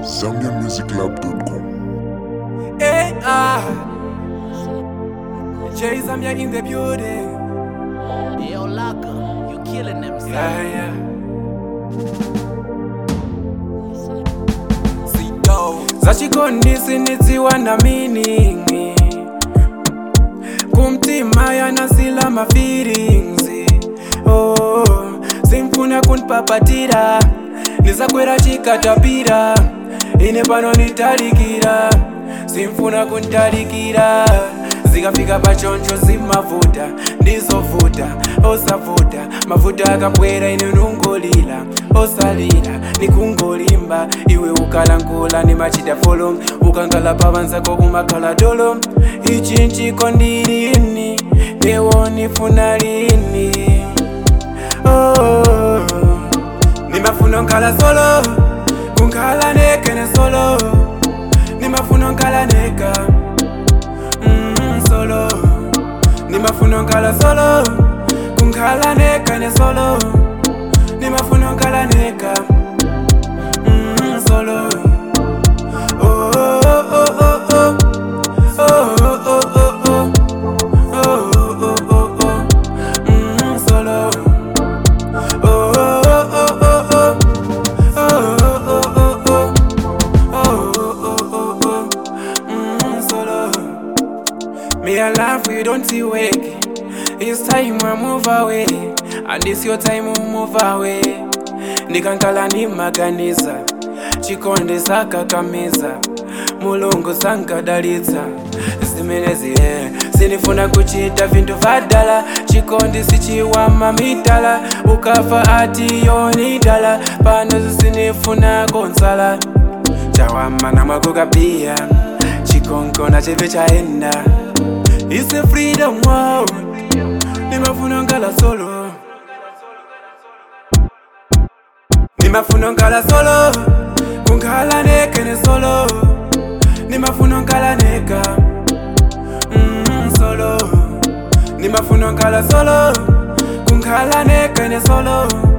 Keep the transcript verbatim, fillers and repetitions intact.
zambia music lab dot com. Hey, ah, Jay Zambia in the building. Yo, Laka, you killing them, son. Yeah, yeah. Sito zachikondisi nidziwa na meaning kumtima yanasila ma feelings. Oh, simfuna kunpapatira nizakwera chikatapira ine pano nitalikira simfuna kuntalikira zikafika pachoncho zimavuta ndizovuta osavuta mavuta akabwera ine nungolila osalira nikungolimba iwe ukalankula ni machita folo ukangala pavanzako kumakhala dolo ichi nchiko ndilini newo nifuna lini. Oh, nimafuna nkala solo kunkala neke ne solo nimafuna nkala neka mm, solo nimafuna nkala solo kunkala neka ne solo nimafuna nkala neka mm, solo. Oh, oh, oh, oh, oh. Oh, oh, oh, oh, oh. Oh, oh, oh, oh, oh. Mm, solo. Oh, oh, oh, oh, oh. Oh, oh, oh, oh, oh. Oh, oh, oh, oh. Mm, solo. Me and life we don't see wake. It's time I move away, and it's your time to move away. Nikankala ni maganiza chikonde sakakamiza mulungu sankadalitsa zimenezi eh. Sinifuna kuchita vintu vadala chikondi sichiwama mitala ukafa ati yonidala pano zisinifuna konsala chawama na makuka pia chikonko na chepe chaenda. It's a freedom world nimafuna nkala solo nimafuna nkala solo kunkala neke ne solo nimafuna nkala neka mm, solo nimafuna nkala solo kunkala neke ne solo